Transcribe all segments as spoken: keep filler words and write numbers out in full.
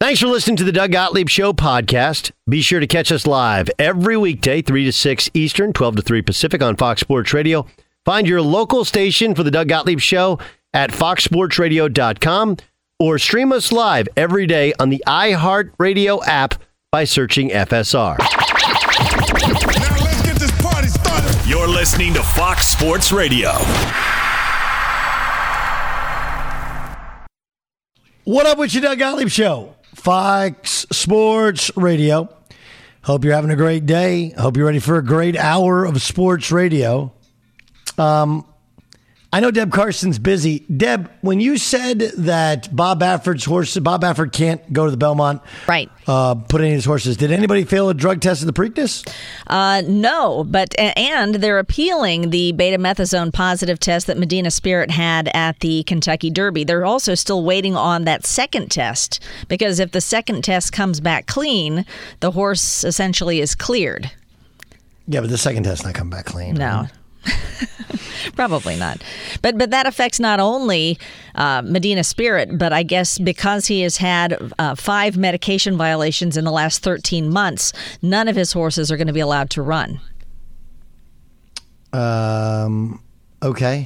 Thanks for listening to the Doug Gottlieb Show podcast. Be sure to catch us live every weekday, three to six Eastern, twelve to three Pacific on Fox Sports Radio. Find your local station for the Doug Gottlieb Show at fox sports radio dot com or stream us live every day on the iHeartRadio app by searching F S R. Now let's get this party started. You're listening to Fox Sports Radio. What up with you, Doug Gottlieb Show? Fox Sports Radio. Hope you're having a great day. Hope you're ready for a great hour of sports radio. Um, I know Deb Carson's busy. Deb, when you said that Bob Baffert's horse, Bob Baffert can't go to the Belmont, right? Uh, put any of his horses. Did anybody fail a drug test at the Preakness? Uh, no, but and they're appealing the betamethasone positive test that Medina Spirit had at the Kentucky Derby. They're also still waiting on that second test because if the second test comes back clean, the horse essentially is cleared. Yeah, but the second test not come back clean. No. Right? Probably not. But but that affects not only uh, Medina Spirit, but I guess because he has had uh, five medication violations in the last thirteen months, none of his horses are going to be allowed to run. Um. Okay.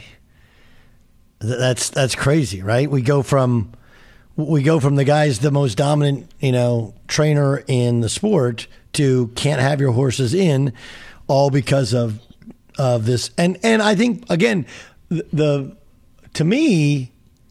Th- that's that's crazy, right? We go from we go from the guy's the most dominant, you know, trainer in the sport to can't have your horses in, all because of. Of this, and and I think again, the, the to me,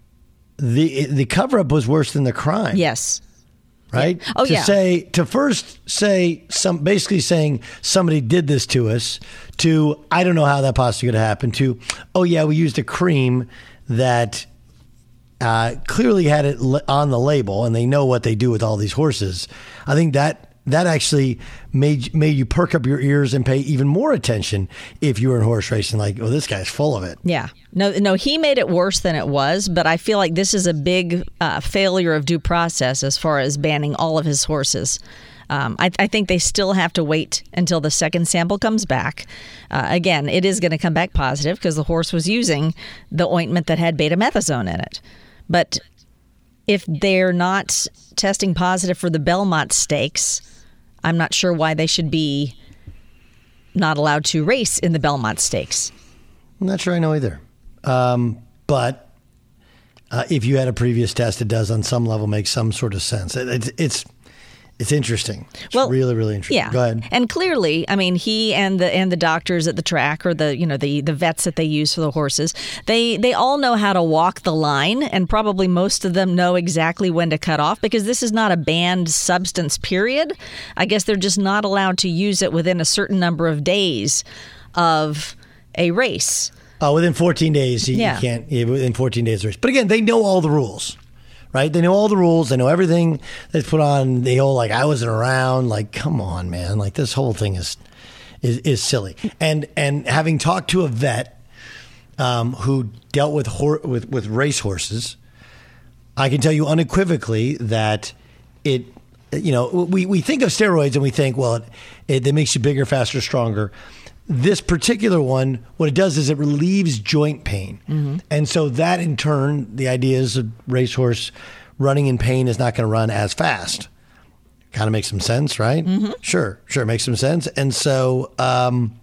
the the cover up was worse than the crime. Yes, right. Yeah. Oh to yeah. say to first say some basically saying somebody did this to us. To I don't know how that possibly could have happened. To oh yeah, we used a cream that uh, clearly had it on the label, and they know what they do with all these horses. I think that. That actually made made you perk up your ears and pay even more attention if you were in horse racing. Like, oh, this guy's full of it. Yeah. No, no, he made it worse than it was, but I feel like this is a big uh, failure of due process as far as banning all of his horses. Um, I, I think they still have to wait until the second sample comes back. Uh, again, it is going to come back positive because the horse was using the ointment that had betamethasone in it. But if they're not testing positive for the Belmont Stakes, I'm not sure why they should be not allowed to race in the Belmont Stakes. I'm not sure I know either. Um, but uh, if you had a previous test, it does on some level make some sort of sense. It, it's it's it's interesting. It's well, really, really interesting. Yeah. Go ahead. And clearly, I mean, he and the and the doctors at the track or the you know the, the vets that they use for the horses, they they all know how to walk the line, and probably most of them know exactly when to cut off because this is not a banned substance, period. I guess they're just not allowed to use it within a certain number of days of a race. Oh, within fourteen days, you, yeah. you can't. Yeah, within fourteen days, of race. But again, they know all the rules. Right? They know all the rules. They know everything that's put on. The whole, like, I wasn't around. Like, come on, man. Like, this whole thing is is, is silly. And and having talked to a vet um, who dealt with, hor- with with race horses, I can tell you unequivocally that it, you know, we, we think of steroids and we think, well, it, it, it makes you bigger, faster, stronger. This particular one, what it does is it relieves joint pain. Mm-hmm. And so that in turn, the idea is a racehorse running in pain is not going to run as fast. Kind of makes some sense, right? Mm-hmm. Sure, sure, it makes some sense. And so, um,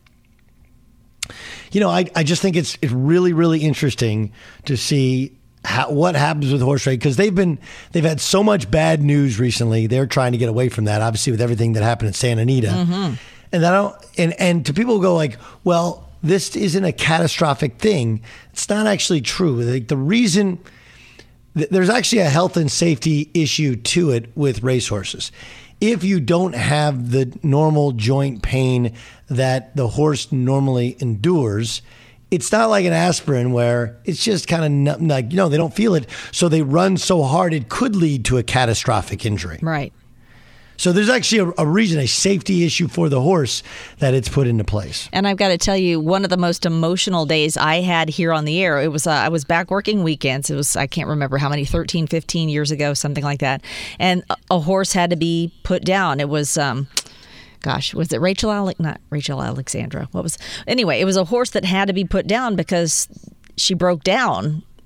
you know, I, I just think it's it's really, really interesting to see how, what happens with horse racing because they've been they've had so much bad news recently. They're trying to get away from that, obviously, with everything that happened in Santa Anita. Mm-hmm. And I don't, and, and to people who go like, well, this isn't a catastrophic thing. It's not actually true. Like the reason th- there's actually a health and safety issue to it with racehorses. If you don't have the normal joint pain that the horse normally endures, it's not like an aspirin where it's just kind of like, you know, they don't feel it. So they run so hard, it could lead to a catastrophic injury. Right. So there's actually a, a reason, a safety issue for the horse that it's put into place. And I've got to tell you, one of the most emotional days I had here on the air, it was, uh, I was back working weekends. It was, I can't remember how many, thirteen, fifteen years ago, something like that. And a, a horse had to be put down. It was, um, gosh, was it Rachel Alec? Not Rachel Alexandra. What was, anyway, it was a horse that had to be put down because she broke down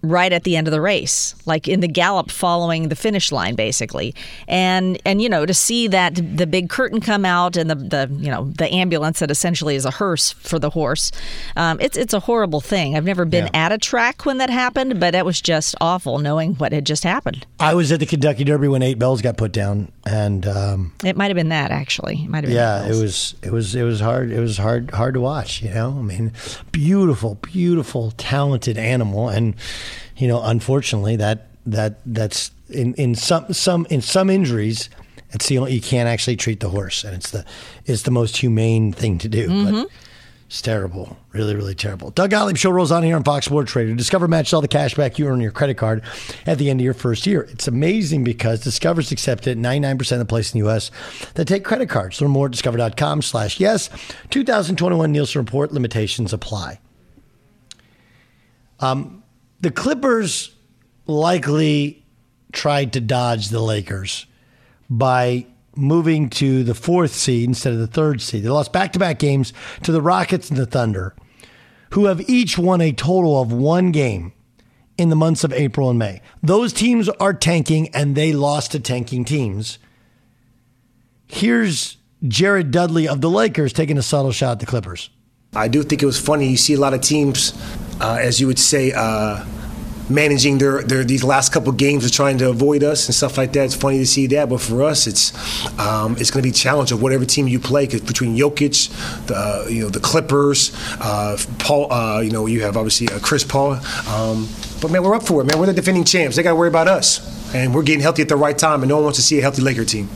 right at the end of the race, like in the gallop following the finish line, basically. And, and you know, to see that the big curtain come out and the, the you know, the ambulance that essentially is a hearse for the horse, um, it's it's a horrible thing. I've never been yeah. at a track when that happened, but it was just awful knowing what had just happened. I was at the Kentucky Derby when Eight Bells got put down, and um, it might have been that actually. It might have been yeah, it was it was it was hard. It was hard hard to watch. You know, I mean, beautiful, beautiful, talented animal, and you know, unfortunately, that that that's in, in some some in some injuries, it's the only, you can't actually treat the horse, and it's the it's the most humane thing to do. Mm-hmm. But it's terrible, really, really terrible. Doug Gottlieb Show rolls on here on Fox Sports Radio. Discover matches all the cash back you earn on your credit card at the end of your first year. It's amazing because Discover's accepted ninety-nine percent of the places in the U S that take credit cards. Learn more at discover.com slash yes. twenty twenty-one Nielsen Report. Limitations apply. Um. The Clippers likely tried to dodge the Lakers by moving to the fourth seed instead of the third seed. They lost back-to-back games to the Rockets and the Thunder, who have each won a total of one game in the months of April and May. Those teams are tanking, and they lost to tanking teams. Here's Jared Dudley of the Lakers taking a subtle shot at the Clippers. I do think it was funny. You see a lot of teams, uh, as you would say, uh, managing their, their these last couple of games of trying to avoid us and stuff like that. It's funny to see that, but for us, it's um, it's going to be a challenge of whatever team you play. Cause between Jokic, the you know the Clippers, uh, Paul, uh, you know you have obviously uh, Chris Paul. Um, but man, we're up for it, man. We're the defending champs. They got to worry about us, and we're getting healthy at the right time. And no one wants to see a healthy Laker team.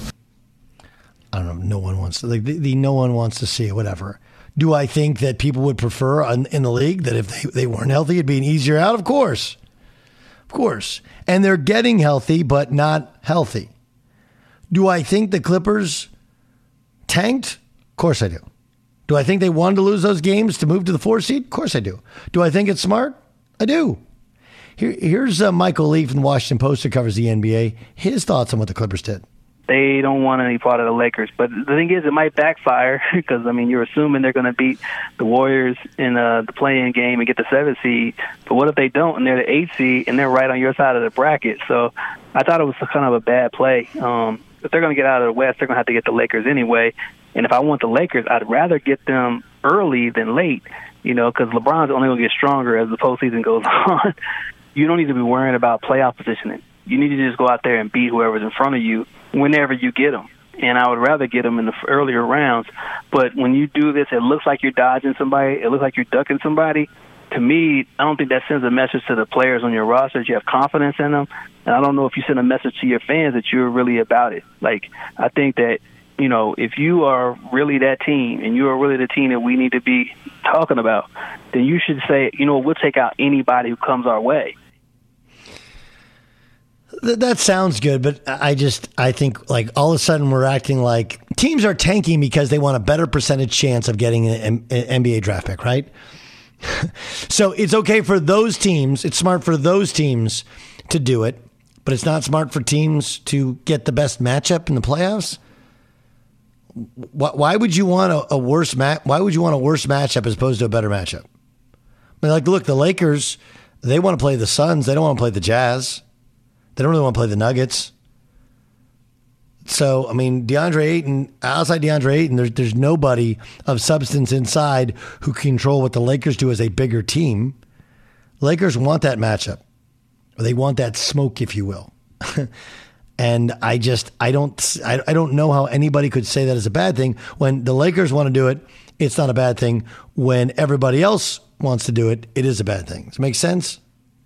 I don't know. No one wants to. Like the, the no one wants to see it. Whatever. Do I think that people would prefer in, in the league that if they, they weren't healthy, it'd be an easier out? Of course. Of course. And they're getting healthy, but not healthy. Do I think the Clippers tanked? Of course I do. Do I think they wanted to lose those games to move to the four seed? Of course I do. Do I think it's smart? I do. Here, here's uh, Michael Lee from the Washington Post who covers the N B A. His thoughts on what the Clippers did. They don't want any part of the Lakers. But the thing is, it might backfire because, I mean, you're assuming they're going to beat the Warriors in uh, the play-in game and get the seventh seed. But what if they don't and they're the eighth seed and they're right on your side of the bracket? So I thought it was kind of a bad play. Um, if they're going to get out of the West, they're going to have to get the Lakers anyway. And if I want the Lakers, I'd rather get them early than late, you know, because LeBron's only going to get stronger as the postseason goes on. You don't need to be worrying about playoff positioning. You need to just go out there and beat whoever's in front of you whenever you get them. And I would rather get them in the earlier rounds. But when you do this, it looks like you're dodging somebody. It looks like you're ducking somebody. To me, I don't think that sends a message to the players on your roster that you have confidence in them. And I don't know if you send a message to your fans that you're really about it. Like, I think that, you know, if you are really that team and you are really the team that we need to be talking about, then you should say, you know, we'll take out anybody who comes our way. That sounds good, but I just, I think like all of a sudden we're acting like teams are tanking because they want a better percentage chance of getting an N B A draft pick, right? So it's okay for those teams. It's smart for those teams to do it, but it's not smart for teams to get the best matchup in the playoffs. Why would you want a, a worse match? Why would you want a worse matchup as opposed to a better matchup? I mean, like, look, the Lakers, they want to play the Suns. They don't want to play the Jazz. They don't really want to play the Nuggets. So, I mean, DeAndre Ayton, outside DeAndre Ayton, there's, there's nobody of substance inside who can control what the Lakers do as a bigger team. Lakers want that matchup. Or they want that smoke, if you will. And I just, I don't, I, I don't know how anybody could say that is a bad thing. When the Lakers want to do it, it's not a bad thing. When everybody else wants to do it, it is a bad thing. Does it make sense?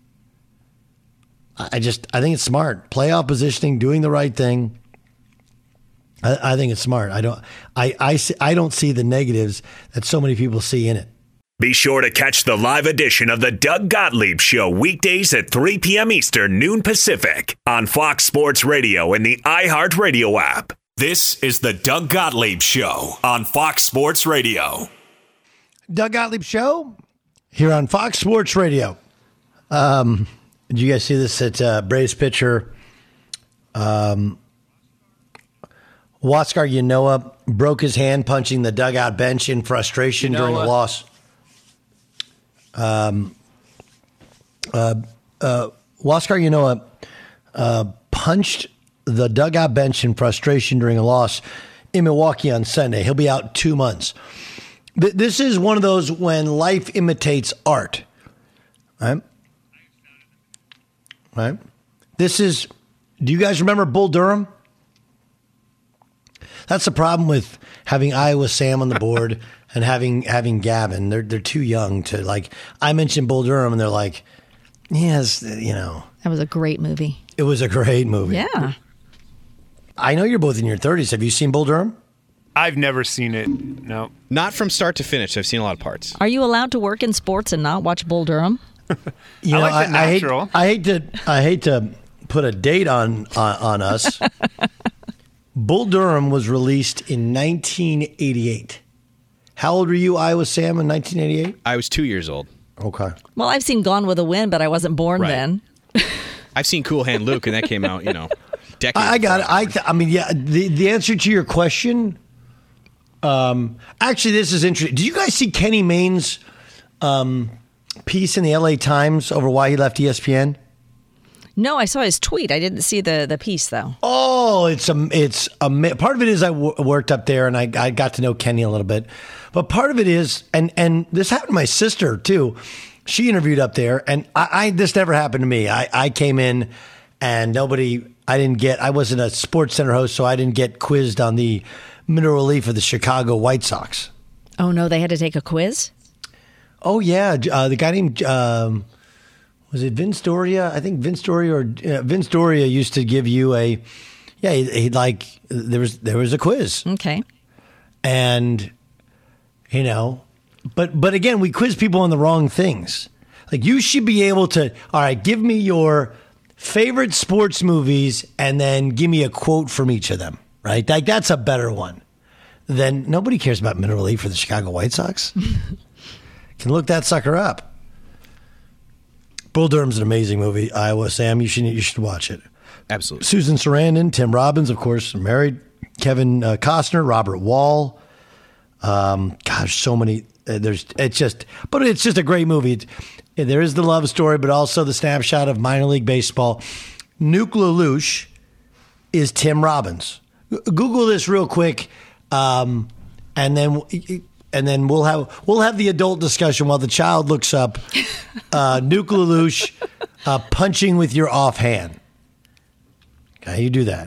I just, I think it's smart. Playoff positioning, doing the right thing. I, I think it's smart. I don't, I, I, see, I don't see the negatives that so many people see in it. Be sure to catch the live edition of the Doug Gottlieb Show weekdays at three p.m. Eastern, noon Pacific on Fox Sports Radio and the iHeartRadio app. This is the Doug Gottlieb Show on Fox Sports Radio. Doug Gottlieb Show here on Fox Sports Radio. Um, did you guys see this at uh, Braves pitcher um, Huascar Ynoa broke his hand punching the dugout bench in frustration you know during what? a loss. Um, uh, uh, Huáscar Ynoa uh, punched the dugout bench in frustration during a loss in Milwaukee on Sunday. He'll be out two months. Th- this is one of those when life imitates art. Right? Right? This is, do you guys remember Bull Durham? That's the problem with having Iowa Sam on the board and having having Gavin. They're they're too young to, like, I mentioned Bull Durham and they're like, yes, you know. That was a great movie. It was a great movie. Yeah. I know you're both in your thirties. Have you seen Bull Durham? I've never seen it. No. Not from start to finish. I've seen a lot of parts. Are you allowed to work in sports and not watch Bull Durham? You I know, like the I, I hate natural. I hate to I hate to put a date on on, on us. Bull Durham was released in nineteen eighty-eight. How old were you, Iowa Sam, in nineteen eighty-eight? I was two years old. Okay. Well, I've seen Gone with the Wind, but I wasn't born Right. then. I've seen Cool Hand Luke, and that came out, you know, decades. I, I got it. before. I, th- I mean, yeah, the, the answer to your question, um, actually, this is interesting. Did you guys see Kenny Mayne's um, piece in the L A Times over why he left E S P N? No, I saw his tweet. I didn't see the, the piece, though. Oh, it's a, it's a, part of it is I w- worked up there and I, I got to know Kenny a little bit, but part of it is, and, and this happened to my sister too. She interviewed up there and I, I this never happened to me. I, I came in and nobody, I didn't get, I wasn't a Sports Center host, so I didn't get quizzed on the mineral relief of the Chicago White Sox. Oh, no, they had to take a quiz? Oh yeah. Uh, the guy named, um, was it Vince Doria? I think Vince Doria or uh, Vince Doria used to give you a, yeah, he, he like there was there was a quiz, Okay. and you know, but but again, we quiz people on the wrong things. Like you should be able to, all right, give me your favorite sports movies, and then give me a quote from each of them. Right, like that's a better one. Then nobody cares about mineral relief for the Chicago White Sox. Can look that sucker up. Bull Durham's an amazing movie. Iowa Sam, you should you should watch it. Absolutely. Susan Sarandon, Tim Robbins, of course, married. Kevin uh, Costner, Robert Wall. Um, gosh, so many. Uh, there's it's just, but it's just a great movie. It, there is the love story, but also the snapshot of minor league baseball. Nuke LaLoosh is Tim Robbins. Google this real quick, um, and then. And then we'll have we'll have the adult discussion while the child looks up uh, Nuke LaLoosh uh, punching with your offhand. Okay, you do that.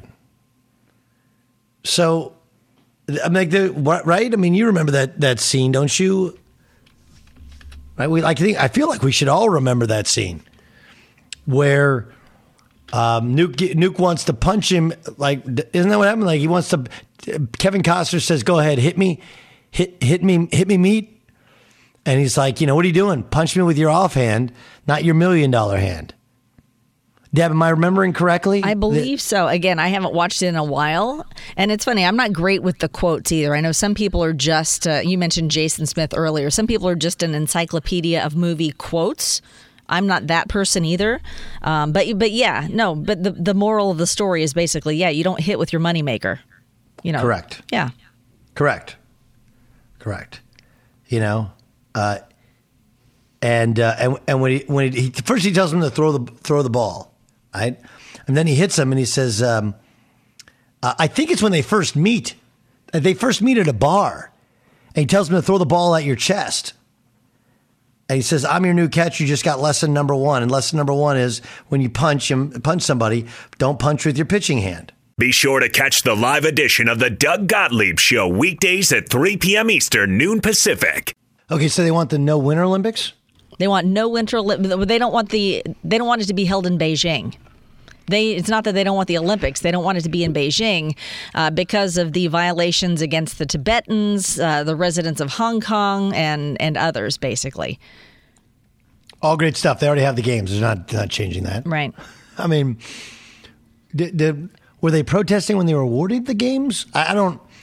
So, I'm like the right. I mean, you remember that that scene, don't you? Right. We like. I think I feel like we should all remember that scene where um, Nuke Nuke wants to punch him. Like, isn't that what happened? Like he wants to. Kevin Costner says, "Go ahead, hit me." Hit hit me hit me meat, and he's like, you know, what are you doing? Punch me with your offhand, not your million dollar hand. Deb, am I remembering correctly? I believe so. Again, I haven't watched it in a while, and it's funny. I'm not great with the quotes either. I know some people are just. Uh, you mentioned Jason Smith earlier. Some people are just an encyclopedia of movie quotes. I'm not that person either. Um, but but yeah, no. But the the moral of the story is basically, yeah, you don't hit with your moneymaker. You know. Correct. Yeah. Correct. Correct. You know, uh, and uh, and and when he when he, he first he tells him to throw the throw the ball, right, and then he hits him and he says, um, uh, I think it's when they first meet, they first meet at a bar, and he tells him to throw the ball at your chest, and he says, I'm your new catcher. You just got lesson number one, and lesson number one is when you punch him, punch somebody, don't punch with your pitching hand. Be sure to catch the live edition of the Doug Gottlieb Show weekdays at three p.m. Eastern, noon Pacific. Okay, so they want the no Winter Olympics? They want no winter. They don't want the. They don't want it to be held in Beijing. They. It's not that they don't want the Olympics. They don't want it to be in Beijing uh, because of the violations against the Tibetans, uh, the residents of Hong Kong, and and others. Basically, all great stuff. They already have the games. They're not they're not changing that. Right. I mean, did. did Were they protesting when they were awarded the games? I, I don't.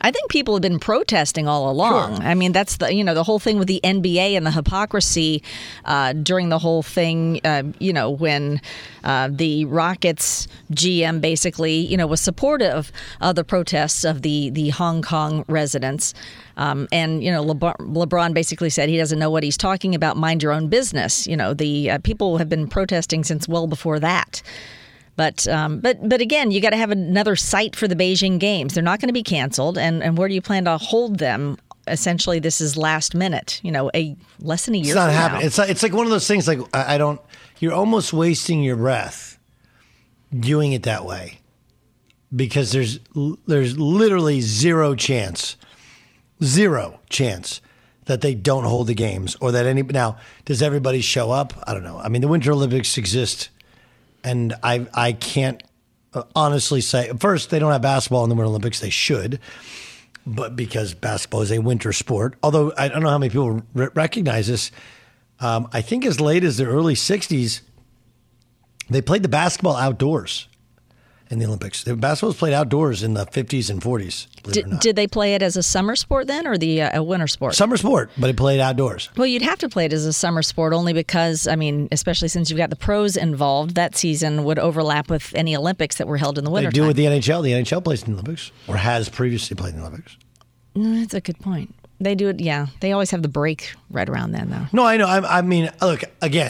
I think people have been protesting all along. Sure. I mean, that's the, you know, the whole thing with the N B A and the hypocrisy uh, during the whole thing, uh, you know, when uh, the Rockets G M basically, you know, was supportive of the protests of the, the Hong Kong residents. Um, and, you know, LeBron, LeBron basically said he doesn't know what he's talking about. Mind your own business. You know, the uh, people have been protesting since well before that. But um, but but again, you got to have another site for the Beijing Games. They're not going to be canceled. And, and where do you plan to hold them? Essentially, this is last minute. You know, a less than a year. It's not from happening. now. It's like, it's like one of those things. Like I, I don't. You're almost wasting your breath doing it that way because there's there's literally zero chance, zero chance that they don't hold the games or that any. Now, does everybody show up? I don't know. I mean, the Winter Olympics exist. And I I can't honestly say, first, they don't have basketball in the Winter Olympics. They should, but because basketball is a winter sport. Although I don't know how many people r- recognize this. Um, I think as late as the early sixties, they played the basketball outdoors in the Olympics. The basketball was played outdoors in the fifties and forties. Did, did they play it as a summer sport then or the uh, a winter sport? Summer sport, but it played outdoors. Well, you'd have to play it as a summer sport only because, I mean, especially since you've got the pros involved, that season would overlap with any Olympics that were held in the winter. They do with the N H L. The N H L plays in the Olympics or has previously played in the Olympics. No, that's a good point. They do it, yeah. They always have the break right around then, though. No, I know. I, I mean, look, again,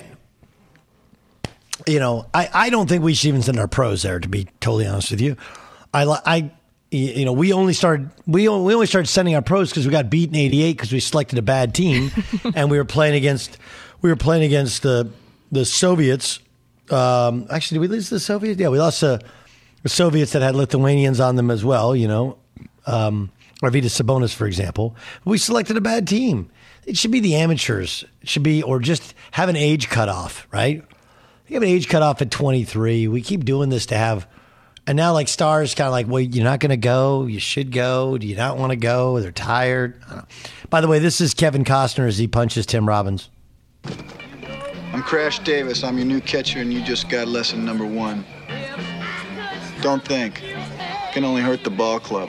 you know, I, I don't think we should even send our pros there, to be totally honest with you. I, I you know, we only started we only, we only started sending our pros because we got beat in eighty-eight because we selected a bad team, and we were playing against we were playing against the the Soviets. Um, actually, did we lose to the Soviets? Yeah, we lost to the Soviets that had Lithuanians on them as well. You know, um, Arvydas Sabonis, for example. We selected a bad team. It should be the amateurs. It should be, or just have an age cutoff, right? You have an age cutoff at twenty-three. We keep doing this to have, and now like stars kind of like, well, you're not going to go. You should go. Do you not want to go? They're tired. I don't know. By the way, this is Kevin Costner as he punches Tim Robbins. I'm Crash Davis. I'm your new catcher, and you just got lesson number one. Don't think. Can only hurt the ball club.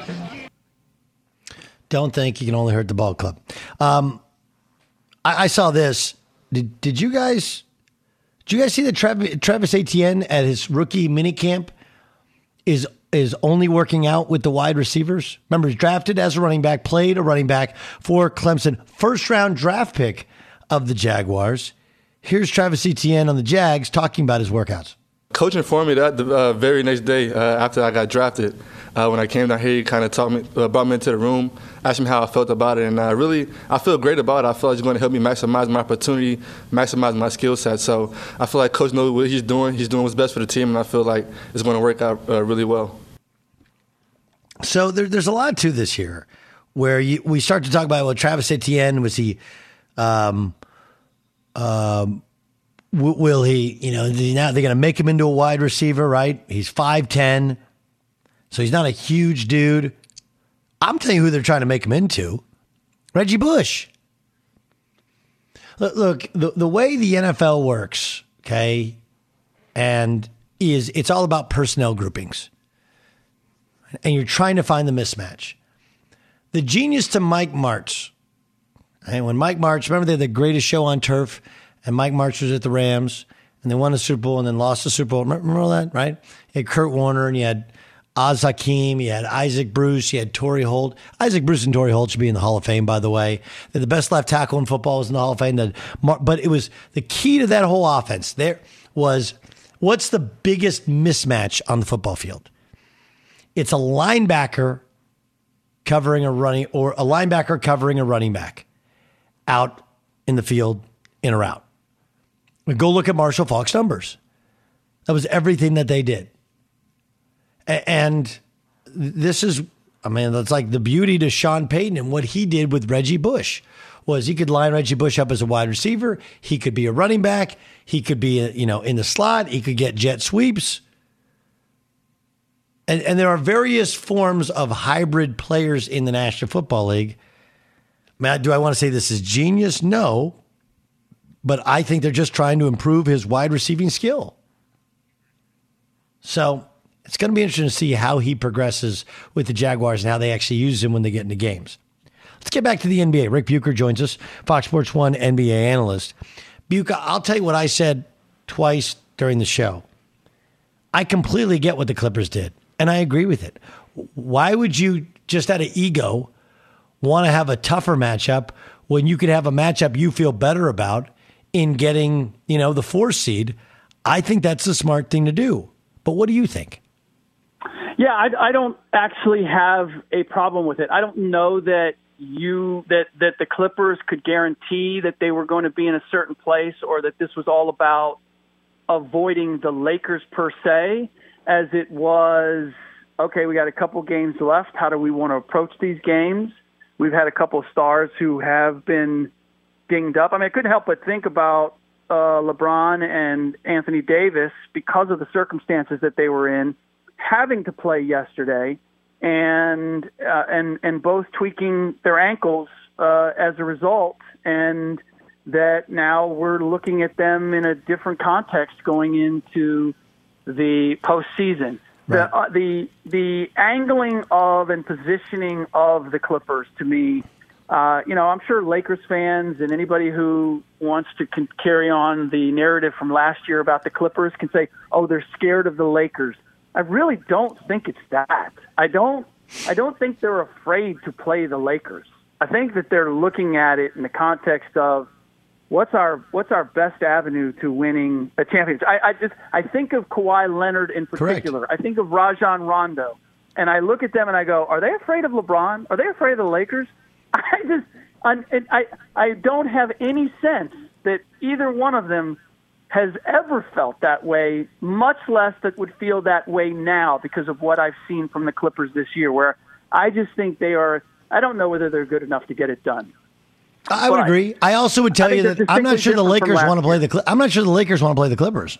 Don't think you can only hurt the ball club. Um, I, I saw this. Did Did you guys? Did you guys see that Travis, Travis Etienne at his rookie minicamp is is only working out with the wide receivers? Remember, he's drafted as a running back, played a running back for Clemson, first round draft pick of the Jaguars. Here's Travis Etienne on the Jags talking about his workouts. Coach informed me that the uh, very next day uh, after I got drafted. Uh, when I came down here, he kind of taught me, uh, brought me into the room, asked me how I felt about it, and uh, really, I feel great about it. I feel like it's going to help me maximize my opportunity, maximize my skill set. So I feel like Coach knows what he's doing. He's doing what's best for the team, and I feel like it's going to work out uh, really well. So there, there's a lot to this here, where you, we start to talk about, well, Travis Etienne, was he, um, um, w- will he, you know, now they're going to make him into a wide receiver, right? He's five ten. So he's not a huge dude. I'm telling you who they're trying to make him into. Reggie Bush. Look, look the, the way the N F L works, okay, and is it's all about personnel groupings. And you're trying to find the mismatch. The genius to Mike Martz. And when Mike Martz, remember they had the greatest show on turf, and Mike Martz was at the Rams, and they won the Super Bowl and then lost the Super Bowl. Remember, remember all that, right? You had Kurt Warner, and you had Oz Hakeem, you had Isaac Bruce, you had Torrey Holt. Isaac Bruce and Torrey Holt should be in the Hall of Fame, by the way. They're the best left tackle in football was in the Hall of Fame. But it was the key to that whole offense. There was, what's the biggest mismatch on the football field? It's a linebacker covering a running, or a linebacker covering a running back out in the field, in or out. Go look at Marshall Faulk's numbers. That was everything that they did. And this is, I mean, that's like the beauty to Sean Payton and what he did with Reggie Bush was he could line Reggie Bush up as a wide receiver. He could be a running back. He could be, you know, in the slot. He could get jet sweeps. And, and there are various forms of hybrid players in the National Football League. Matt, do I want to say this is genius? No. But I think they're just trying to improve his wide receiving skill. So It's going to be interesting to see how he progresses with the Jaguars and how they actually use him when they get into games. Let's get back to the N B A. Rick Bucher joins us, Fox Sports one N B A analyst. Bucher, I'll tell you what I said twice during the show. I completely get what the Clippers did, and I agree with it. Why would you, just out of ego, want to have a tougher matchup when you could have a matchup you feel better about in getting, you know, the four seed? I think that's the smart thing to do. But what do you think? Yeah, I, I don't actually have a problem with it. I don't know that you that that the Clippers could guarantee that they were going to be in a certain place, or that this was all about avoiding the Lakers per se, as it was, okay, we got a couple games left. How do we want to approach these games? We've had a couple of stars who have been dinged up. I mean, I couldn't help but think about uh, LeBron and Anthony Davis, because of the circumstances that they were in, having to play yesterday, and uh, and and both tweaking their ankles uh, as a result, and that now we're looking at them in a different context going into the postseason. Right. The, uh, the the angling of and positioning of the Clippers, to me, uh, you know, I'm sure Lakers fans and anybody who wants to con- carry on the narrative from last year about the Clippers can say, oh, they're scared of the Lakers. I really don't think it's that. I don't I don't think they're afraid to play the Lakers. I think that they're looking at it in the context of what's our what's our best avenue to winning a championship. I, I just I think of Kawhi Leonard in particular. Correct. I think of Rajon Rondo, and I look at them and I go, are they afraid of LeBron? Are they afraid of the Lakers? I just I I, I don't have any sense that either one of them has ever felt that way, much less that would feel that way now because of what I've seen from the Clippers this year, where I just think they are, I don't know whether they're good enough to get it done. I would but agree. I also would tell you that I'm not sure the Lakers want to play the, I'm not sure the Lakers want to play the Clippers.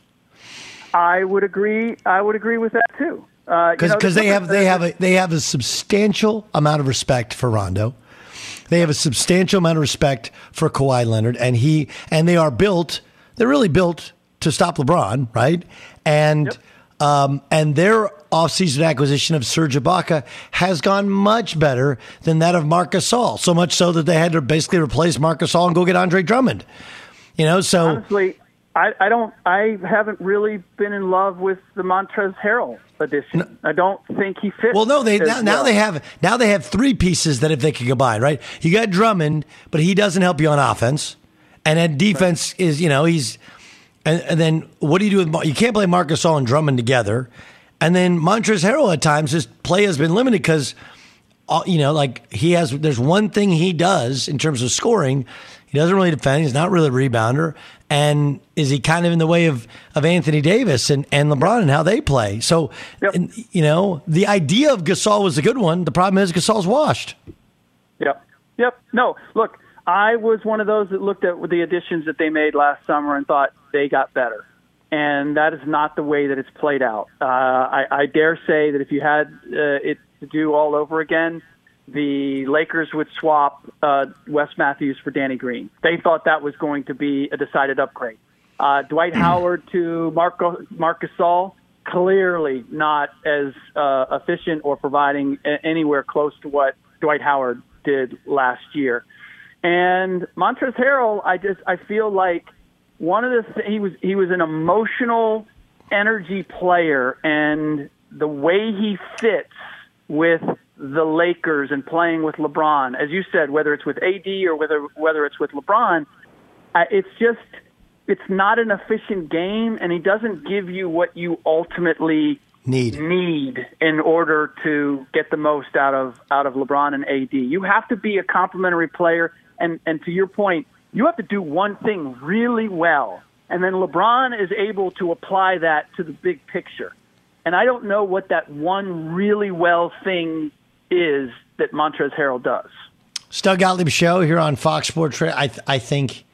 I would agree. I would agree with that too. Because uh, you know, they have, they have a, they have a substantial amount of respect for Rondo. They have a substantial amount of respect for Kawhi Leonard, and he, and they are built, they're really built to stop LeBron, right? And yep. um, and their offseason acquisition of Serge Ibaka has gone much better than that of Marc Gasol. So much so that they had to basically replace Marc Gasol and go get Andre Drummond. You know, so honestly, I, I don't, I haven't really been in love with the Montrezl Harrell addition. No, I don't think he fits. Well, no, they now, now well. they have now they have three pieces that if they could combine, right? You got Drummond, but he doesn't help you on offense, and then defense right. is, you know, he's. And, and then what do you do with – you can't play Marc Gasol and Drummond together. And then Montrezl Harrell at times, his play has been limited because, uh, you know, like he has – there's one thing he does in terms of scoring. He doesn't really defend. He's not really a rebounder. And is he kind of in the way of, of Anthony Davis and, and LeBron and how they play? So, yep. and, you know, the idea of Gasol was a good one. The problem is Gasol's washed. Yep. Yep. No, look, I was one of those that looked at the additions that they made last summer and thought they got better. And that is not the way that it's played out. Uh, I, I dare say that if you had uh, it to do all over again, the Lakers would swap uh, Wes Matthews for Danny Green. They thought that was going to be a decided upgrade. Uh, Dwight Howard to Marco, Marc Gasol, clearly not as uh, efficient or providing a- anywhere close to what Dwight Howard did last year. And Montrezl Harrell, I just I feel like one of the th- he was he was an emotional energy player, and the way he fits with the Lakers and playing with LeBron, as you said, whether it's with A D or whether whether it's with LeBron, uh, it's just it's not an efficient game, and he doesn't give you what you ultimately need need in order to get the most out of out of LeBron and A D. You have to be a complementary player. And and to your point, you have to do one thing really well, and then LeBron is able to apply that to the big picture. And I don't know what that one really well thing is that Montrezl Harrell does. Doug Gottlieb show here on Fox Sports. I I think,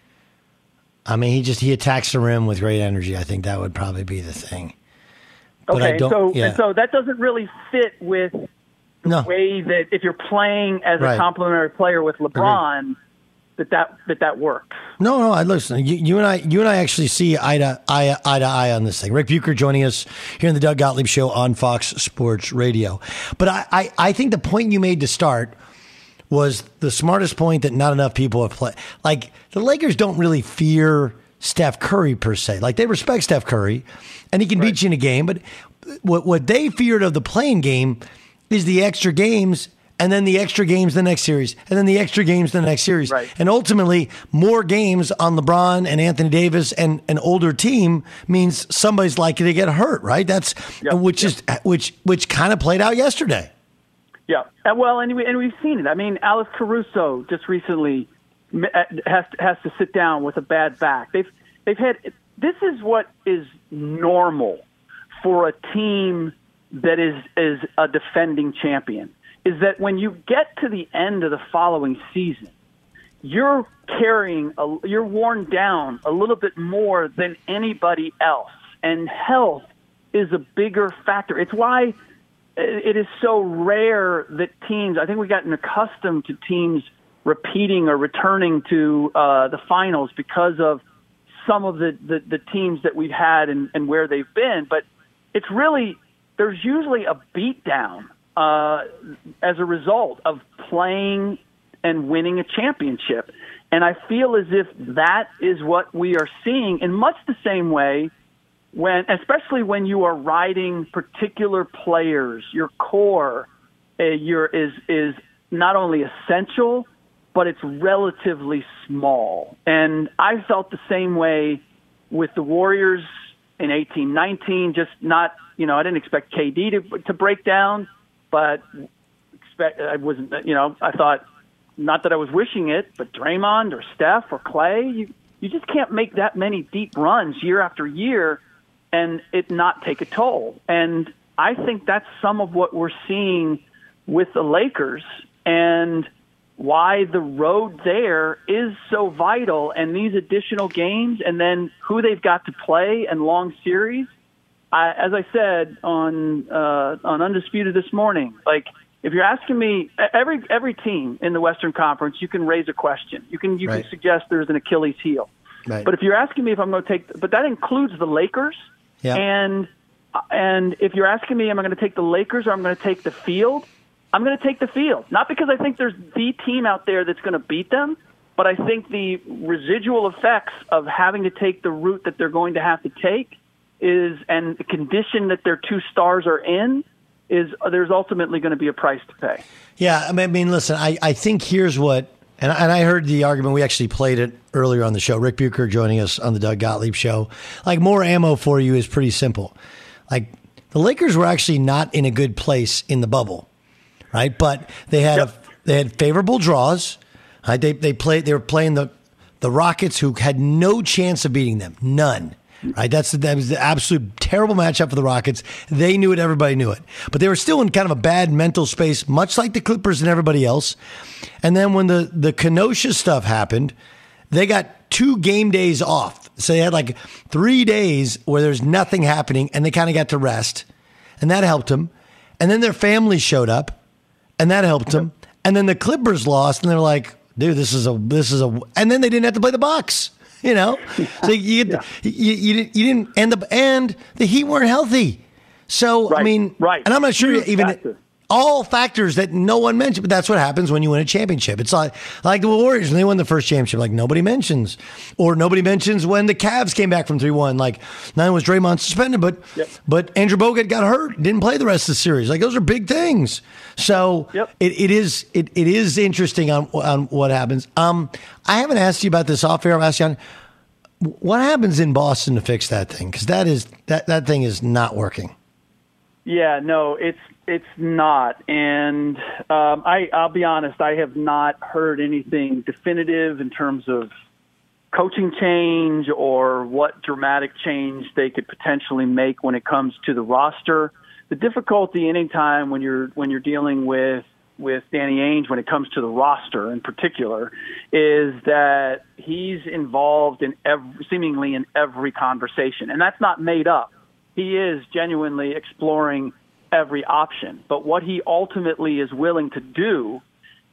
I mean, he just he attacks the rim with great energy. I think that would probably be the thing. But okay, I don't, so yeah. and so that doesn't really fit with the no. way that if you're playing as right. a complementary player with LeBron. Mm-hmm. that that that, that works. No, no, I listen. You, you and I, you and I actually see eye to eye, eye to eye on this thing. Rick Bucher joining us here in the Doug Gottlieb Show on Fox Sports Radio. But I, I, I think the point you made to start was the smartest point that not enough people have played. Like, the Lakers don't really fear Steph Curry per se. Like, they respect Steph Curry, and he can right. beat you in a game. But what what they feared of the playing game is the extra games, and then the extra games the next series, and then the extra games the next series. Right. And ultimately, more games on LeBron and Anthony Davis and an older team means somebody's likely to get hurt, right? That's yep. which yep. is which which kind of played out yesterday. Yeah, and well, and, we, and we've seen it. I mean, Alex Caruso just recently has to, has to sit down with a bad back. They've they've had this is what is normal for a team that is is a defending champion. Is that when you get to the end of the following season, you're carrying a, you're worn down a little bit more than anybody else, and health is a bigger factor. It's why it is so rare that teams, I think we've gotten accustomed to teams repeating or returning to uh, the finals because of some of the, the, the teams that we've had and, and where they've been. But it's really, there's usually a beatdown uh, as a result of playing and winning a championship. And I feel as if that is what we are seeing in much the same way when, especially when you are riding particular players, your core uh, your, is is not only essential, but it's relatively small. And I felt the same way with the Warriors in eighteen nineteen. Just not, you know, I didn't expect K D to to break down, but expect I wasn't, you know, I thought, not that I was wishing it, but Draymond or Steph or Clay, you you just can't make that many deep runs year after year and it not take a toll. And I think that's some of what we're seeing with the Lakers and why the road there is so vital, and these additional games and then who they've got to play and long series. I, as I said on uh, on Undisputed this morning, like if you're asking me, every every team in the Western Conference, you can raise a question. You can you right. can suggest there's an Achilles heel. Right. But if you're asking me if I'm going to take, but that includes the Lakers. Yeah. And and if you're asking me, am I going to take the Lakers or I'm going to take the field? I'm going to take the field. Not because I think there's the team out there that's going to beat them, but I think the residual effects of having to take the route that they're going to have to take is, and the condition that their two stars are in, is there's ultimately going to be a price to pay. Yeah, I mean, listen, I, I think here's what, and, and I heard the argument, we actually played it earlier on the show. Rick Bucher joining us on the Doug Gottlieb Show. Like, more ammo for you is pretty simple. Like, the Lakers were actually not in a good place in the bubble, right? But they had yep. a, they had favorable draws. Right? They they played they were playing the the Rockets, who had no chance of beating them, none. Right, that's that was the absolute terrible matchup for the Rockets. They knew it, everybody knew it, but they were still in kind of a bad mental space, much like the Clippers and everybody else. And then when the the Kenosha stuff happened, they got two game days off, so they had like three days where there's nothing happening, and they kind of got to rest, and that helped them. And then their families showed up, and that helped them. And then the Clippers lost, and they're like, "Dude, this is a this is a," and then they didn't have to play the Bucks. You know, so you, yeah. you, you you didn't end up, and the Heat weren't healthy. So right. I mean, right. And I'm not sure Huge even factor. all factors that no one mentioned, but that's what happens when you win a championship. It's like like the Warriors when they won the first championship, like nobody mentions, or nobody mentions when the Cavs came back from three one. Like not only was Draymond suspended, but yep. but Andrew Bogut got hurt, didn't play the rest of the series. Like those are big things. So yep. it, it is it, it is interesting on on what happens. Um, I haven't asked you about this off air. I've asked you on what happens in Boston to fix that thing, because that is that that thing is not working. Yeah, no, it's it's not, and um, I I'll be honest, I have not heard anything definitive in terms of coaching change or what dramatic change they could potentially make when it comes to the roster. The difficulty anytime when you're when you're dealing with with Danny Ainge when it comes to the roster in particular is that he's involved in every, seemingly in every conversation, and that's not made up. He is genuinely exploring every option, but what he ultimately is willing to do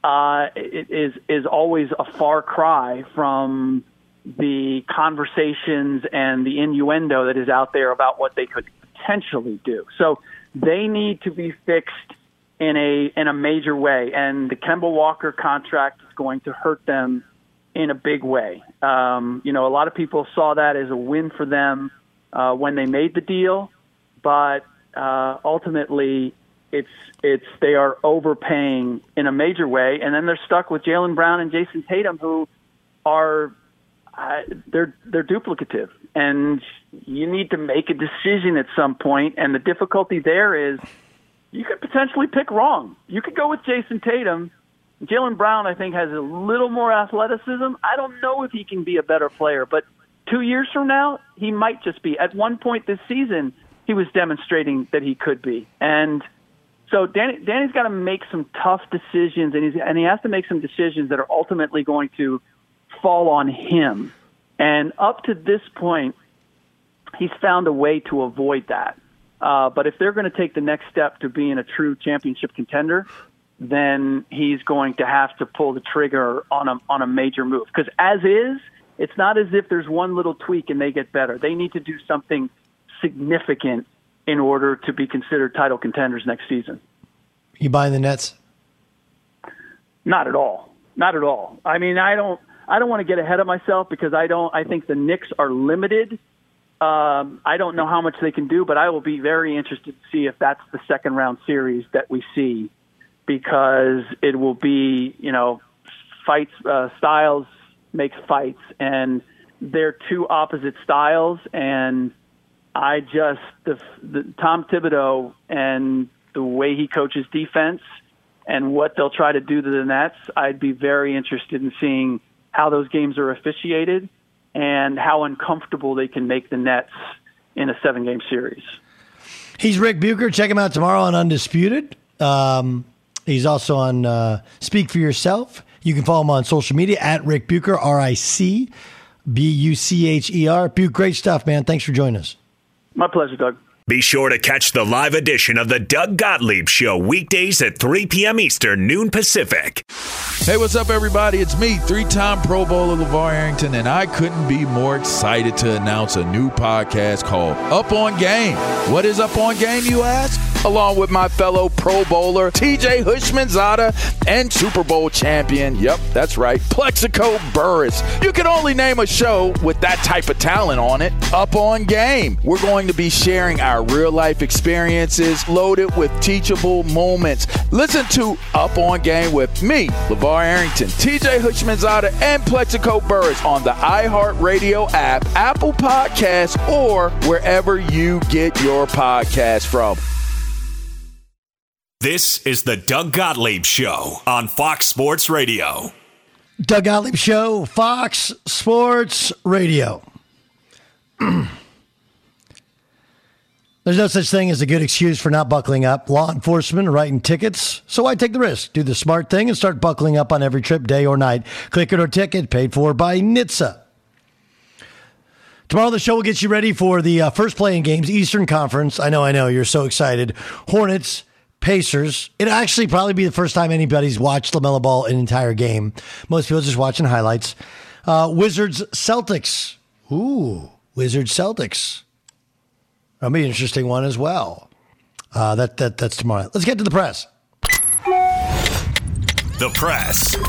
uh, it is is always a far cry from the conversations and the innuendo that is out there about what they could potentially do. So they need to be fixed in a in a major way, and the Kemba Walker contract is going to hurt them in a big way. Um, you know, a lot of people saw that as a win for them uh, when they made the deal, but uh, ultimately it's it's they are overpaying in a major way, and then they're stuck with Jaylen Brown and Jason Tatum, who are uh, they're they're duplicative, and you need to make a decision at some point. And the difficulty there is you could potentially pick wrong. You could go with Jason Tatum. Jaylen Brown, I think, has a little more athleticism. I don't know if he can be a better player, but two years from now, he might just be. At one point this season, he was demonstrating that he could be. And so Danny, Danny's got to make some tough decisions, and, he's, and he has to make some decisions that are ultimately going to fall on him. And up to this point, he's found a way to avoid that. Uh, but if they're going to take the next step to being a true championship contender, then he's going to have to pull the trigger on a on a major move. Because as is, it's not as if there's one little tweak and they get better. They need to do something significant in order to be considered title contenders next season. You buying the Nets? Not at all. Not at all. I mean, I don't. I don't want to get ahead of myself because I don't. I think the Knicks are limited. Um, I don't know how much they can do, but I will be very interested to see if that's the second round series that we see, because it will be, you know, fights, uh, styles makes fights, and they're two opposite styles. And I just, the, the Tom Thibodeau and the way he coaches defense and what they'll try to do to the Nets, I'd be very interested in seeing how those games are officiated and how uncomfortable they can make the Nets in a seven-game series. He's Rick Bucher. Check him out tomorrow on Undisputed. Um, he's also on uh, Speak for Yourself. You can follow him on social media at Rick Bucher, R I C B U C H E R. Bucher, great stuff, man. Thanks for joining us. My pleasure, Doug. Be sure to catch the live edition of the Doug Gottlieb Show weekdays at three p.m. Eastern, noon Pacific. Hey, what's up, everybody? It's me, three-time Pro Bowler LeVar Arrington, and I couldn't be more excited to announce a new podcast called Up On Game. What is Up On Game, you ask? Along with my fellow Pro Bowler, T J Hushmanzada, and Super Bowl champion, yep, that's right, Plexico Burris. You can only name a show with that type of talent on it, Up On Game. We're going to be sharing our real-life experiences loaded with teachable moments. Listen to Up On Game with me, LeVar Arrington, T J Hushmanzada, and Plexico Burris on the iHeartRadio app, Apple Podcasts, or wherever you get your podcasts from. This is the Doug Gottlieb Show on Fox Sports Radio. Doug Gottlieb Show, Fox Sports Radio. There's no such thing as a good excuse for not buckling up. Law enforcement are writing tickets, so why take the risk? Do the smart thing and start buckling up on every trip, day or night. Click it or ticket, paid for by N H T S A. Tomorrow the show will get you ready for the uh, first playing games, Eastern Conference. I know, I know, you're so excited. Hornets, Pacers. It'll actually probably be the first time anybody's watched LaMelo Ball an entire game. Most people just watching highlights. Uh, Wizards, Celtics. Ooh, Wizards, Celtics. That'll be an interesting one as well. Uh, that that that's tomorrow. Let's get to the press. The press.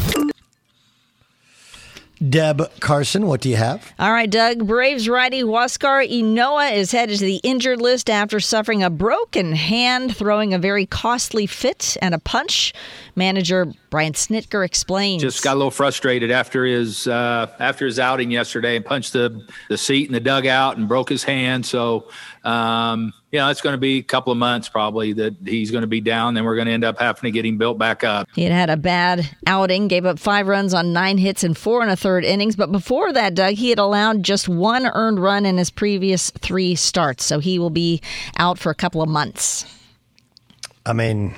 Deb Carson, what do you have? All right, Doug. Braves righty Huascar Ynoa is headed to the injured list after suffering a broken hand, throwing a very costly fit and a punch. Manager Brian Snitker explains. Just got a little frustrated after his uh, after his outing yesterday and punched the, the seat in the dugout and broke his hand. So, um, you know, it's going to be a couple of months probably that he's going to be down. Then we're going to end up having to get him built back up. He had had a bad outing, gave up five runs on nine hits and four and a third innings. But before that, Doug, he had allowed just one earned run in his previous three starts. So he will be out for a couple of months. I mean,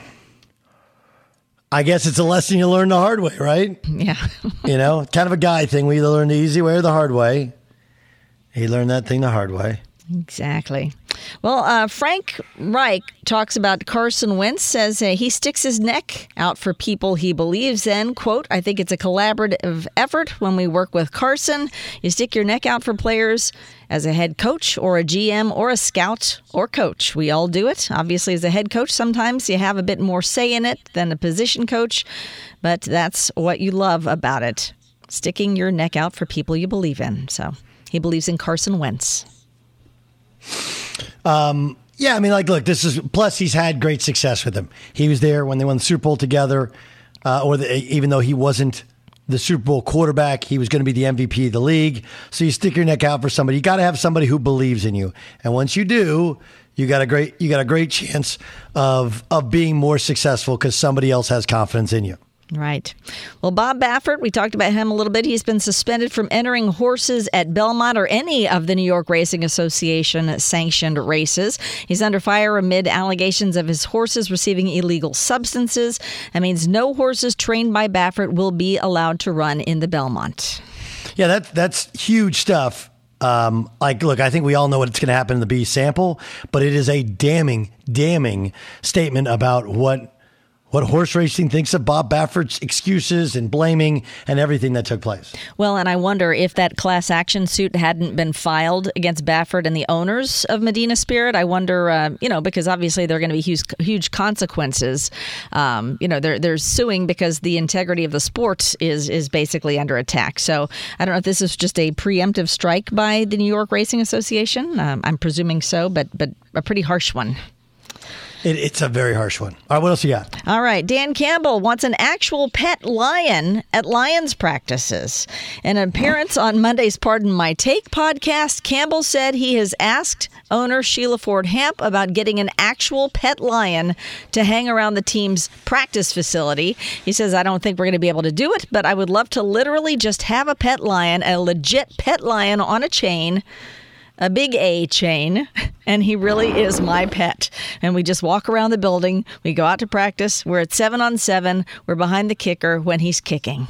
I guess it's a lesson you learn the hard way, right? Yeah. You know, kind of a guy thing. We either learn the easy way or the hard way. He learned that thing the hard way. Exactly. Well, uh, Frank Reich talks about Carson Wentz, says uh, he sticks his neck out for people he believes in. Quote, I think it's a collaborative effort when we work with Carson. You stick your neck out for players as a head coach or a G M or a scout or coach. We all do it. Obviously, as a head coach, sometimes you have a bit more say in it than a position coach, but that's what you love about it. Sticking your neck out for people you believe in. So he believes in Carson Wentz. Um, yeah, I mean, like, look, this is, plus he's had great success with him. He was there when they won the Super Bowl together, uh, or the, even though he wasn't the Super Bowl quarterback, he was going to be the M V P of the league. So you stick your neck out for somebody. You got to have somebody who believes in you. And once you do, you got a great, you got a great chance of, of being more successful because somebody else has confidence in you. Right. Well, Bob Baffert, we talked about him a little bit. He's been suspended from entering horses at Belmont or any of the New York Racing Association sanctioned races. He's under fire amid allegations of his horses receiving illegal substances. That means no horses trained by Baffert will be allowed to run in the Belmont. Yeah, that, that's huge stuff. Um, like, look, I think we all know what's going to happen in the B sample, but it is a damning, damning statement about what what horse racing thinks of Bob Baffert's excuses and blaming and everything that took place. Well, and I wonder if that class action suit hadn't been filed against Baffert and the owners of Medina Spirit. I wonder, uh, you know, because obviously there are going to be huge, huge consequences. Um, you know, they're, they're suing because the integrity of the sport is, is basically under attack. So I don't know if this is just a preemptive strike by the New York Racing Association. Um, I'm presuming so, but but a pretty harsh one. It, it's a very harsh one. All right, what else you got? All right, Dan Campbell wants an actual pet lion at Lions practices. In an appearance on Monday's Pardon My Take podcast, Campbell said he has asked owner Sheila Ford Hamp about getting an actual pet lion to hang around the team's practice facility. He says, I don't think we're going to be able to do it, but I would love to literally just have a pet lion, a legit pet lion on a chain, a big A chain, and he really is my pet. And we just walk around the building. We go out to practice. We're at seven on seven. We're behind the kicker when he's kicking.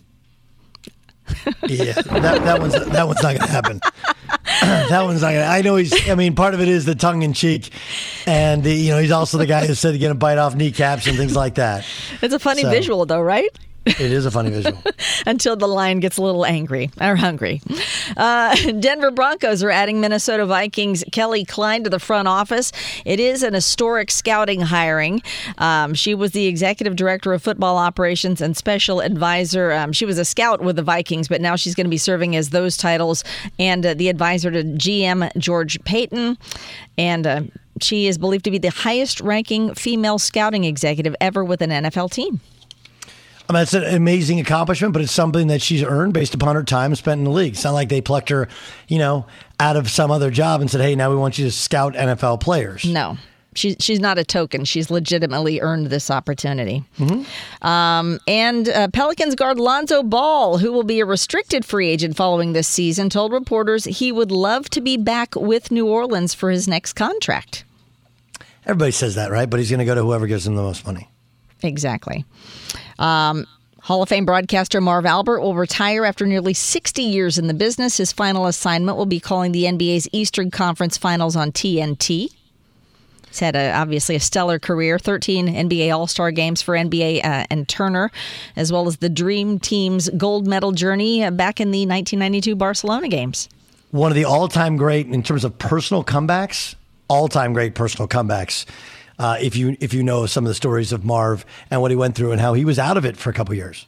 Yeah, that, that one's that one's not going to happen. That one's not going to. I know he's. I mean, part of it is the tongue in cheek, and the, you know, he's also the guy who said he's going to bite off kneecaps and things like that. It's a funny So- visual, though, right? It is a funny visual. Until the lion gets a little angry or hungry. Uh, Denver Broncos are adding Minnesota Vikings Kelly Klein to the front office. It is an historic scouting hiring. Um, she was the executive director of football operations and special advisor. Um, she was a scout with the Vikings, but now she's going to be serving as those titles and uh, the advisor to G M George Payton. And uh, she is believed to be the highest ranking female scouting executive ever with an N F L team. I mean, it's an amazing accomplishment, but it's something that she's earned based upon her time spent in the league. It's not like they plucked her, you know, out of some other job and said, hey, now we want you to scout N F L players. No. She, she's not a token. She's legitimately earned this opportunity. Mm-hmm. Um, and uh, Pelicans guard Lonzo Ball, who will be a restricted free agent following this season, told reporters he would love to be back with New Orleans for his next contract. Everybody says that, right? But he's going to go to whoever gives him the most money. Exactly. Um, Hall of Fame broadcaster Marv Albert will retire after nearly sixty years in the business. His final assignment will be calling the N B A's Eastern Conference Finals on T N T. He's had a, obviously a stellar career, thirteen N B A All-Star games for N B A uh, and Turner, as well as the Dream Team's gold medal journey uh, back in the nineteen ninety-two Barcelona games. One of the all-time great, in terms of personal comebacks, all-time great personal comebacks. Uh, if you if you know some of the stories of Marv and what he went through and how he was out of it for a couple years.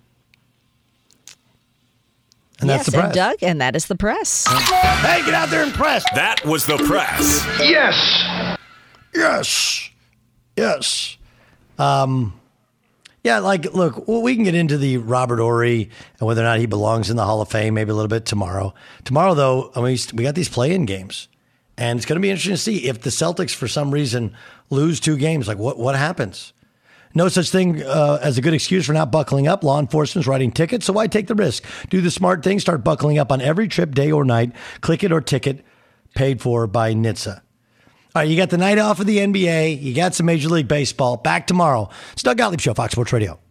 And yes, that's the press. And Doug, and that is the press. Hey, get out there and press. That was the press. Yes. Yes. Yes. Um, yeah, like, look, we can get into the Robert Horry and whether or not he belongs in the Hall of Fame maybe a little bit tomorrow. Tomorrow, though, I mean, we got these play-in games. And it's going to be interesting to see if the Celtics, for some reason, lose two games. Like, what, what happens? No such thing uh, as a good excuse for not buckling up. Law enforcement's writing tickets, so why take the risk? Do the smart thing. Start buckling up on every trip, day or night. Click it or ticket, paid for by N H T S A. All right, you got the night off of the N B A. You got some Major League Baseball. Back tomorrow. It's Doug Gottlieb Show, Fox Sports Radio.